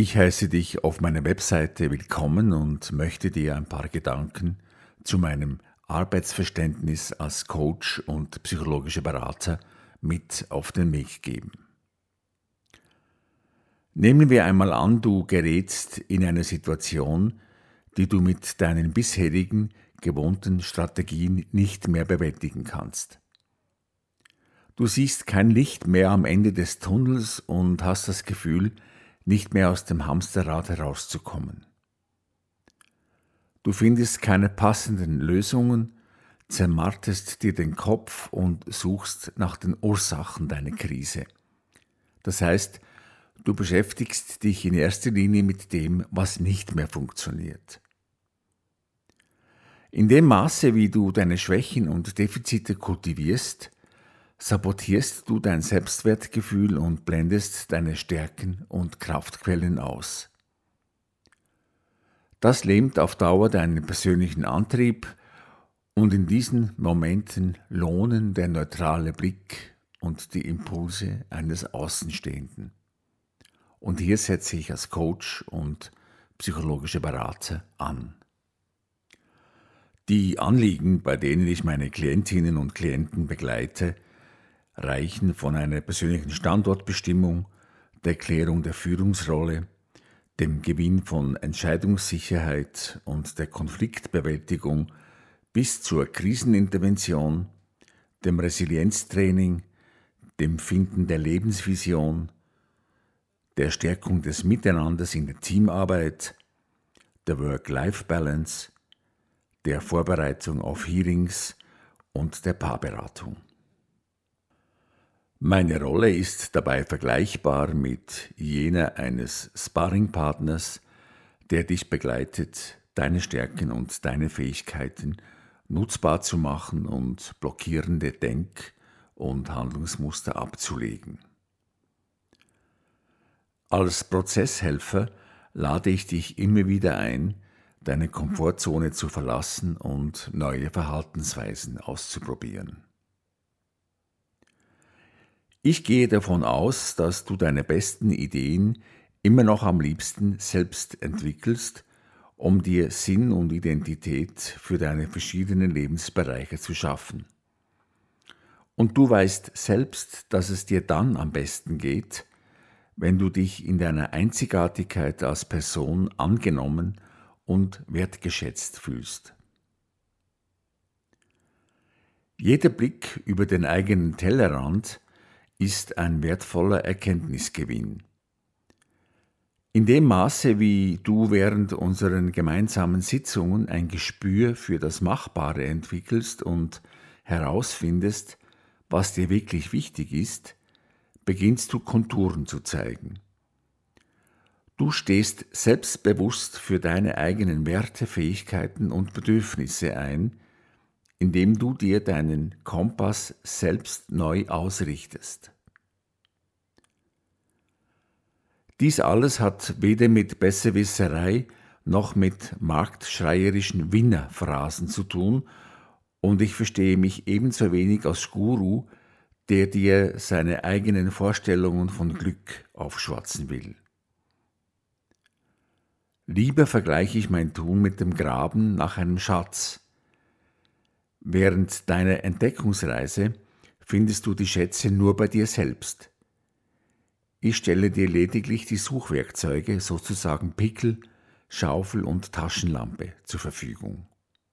Ich heiße dich auf meiner Webseite willkommen und möchte dir ein paar Gedanken zu meinem Arbeitsverständnis als Coach und psychologischer Berater mit auf den Weg geben. Nehmen wir einmal an, du gerätst in eine Situation, die du mit deinen bisherigen gewohnten Strategien nicht mehr bewältigen kannst. Du siehst kein Licht mehr am Ende des Tunnels und hast das Gefühl, nicht mehr aus dem Hamsterrad herauszukommen. Du findest keine passenden Lösungen, zermarterst dir den Kopf und suchst nach den Ursachen deiner Krise. Das heißt, du beschäftigst dich in erster Linie mit dem, was nicht mehr funktioniert. In dem Maße, wie du deine Schwächen und Defizite kultivierst, sabotierst du dein Selbstwertgefühl und blendest deine Stärken und Kraftquellen aus. Das lähmt auf Dauer deinen persönlichen Antrieb und in diesen Momenten lohnen der neutrale Blick und die Impulse eines Außenstehenden. Und hier setze ich als Coach und psychologischer Berater an. Die Anliegen, bei denen ich meine Klientinnen und Klienten begleite, reichen von einer persönlichen Standortbestimmung, der Klärung der Führungsrolle, dem Gewinn von Entscheidungssicherheit und der Konfliktbewältigung bis zur Krisenintervention, dem Resilienztraining, dem Finden der Lebensvision, der Stärkung des Miteinanders in der Teamarbeit, der Work-Life-Balance, der Vorbereitung auf Hearings und der Paarberatung. Meine Rolle ist dabei vergleichbar mit jener eines Sparringpartners, der dich begleitet, deine Stärken und deine Fähigkeiten nutzbar zu machen und blockierende Denk- und Handlungsmuster abzulegen. Als Prozesshelfer lade ich dich immer wieder ein, deine Komfortzone zu verlassen und neue Verhaltensweisen auszuprobieren. Ich gehe davon aus, dass du deine besten Ideen immer noch am liebsten selbst entwickelst, um dir Sinn und Identität für deine verschiedenen Lebensbereiche zu schaffen. Und du weißt selbst, dass es dir dann am besten geht, wenn du dich in deiner Einzigartigkeit als Person angenommen und wertgeschätzt fühlst. Jeder Blick über den eigenen Tellerrand ist ein wertvoller Erkenntnisgewinn. In dem Maße, wie du während unseren gemeinsamen Sitzungen ein Gespür für das Machbare entwickelst und herausfindest, was dir wirklich wichtig ist, beginnst du Konturen zu zeigen. Du stehst selbstbewusst für deine eigenen Werte, Fähigkeiten und Bedürfnisse ein, indem du dir deinen Kompass selbst neu ausrichtest. Dies alles hat weder mit Besserwisserei noch mit marktschreierischen Winnerphrasen zu tun und ich verstehe mich ebenso wenig als Guru, der dir seine eigenen Vorstellungen von Glück aufschwatzen will. Lieber vergleiche ich mein Tun mit dem Graben nach einem Schatz. Während deiner Entdeckungsreise findest du die Schätze nur bei dir selbst. Ich stelle dir lediglich die Suchwerkzeuge, sozusagen Pickel, Schaufel und Taschenlampe, zur Verfügung.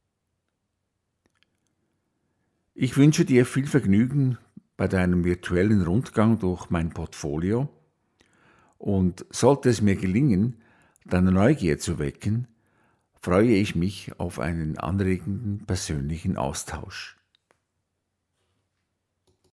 Ich wünsche dir viel Vergnügen bei deinem virtuellen Rundgang durch mein Portfolio und sollte es mir gelingen, deine Neugier zu wecken, freue ich mich auf einen anregenden persönlichen Austausch.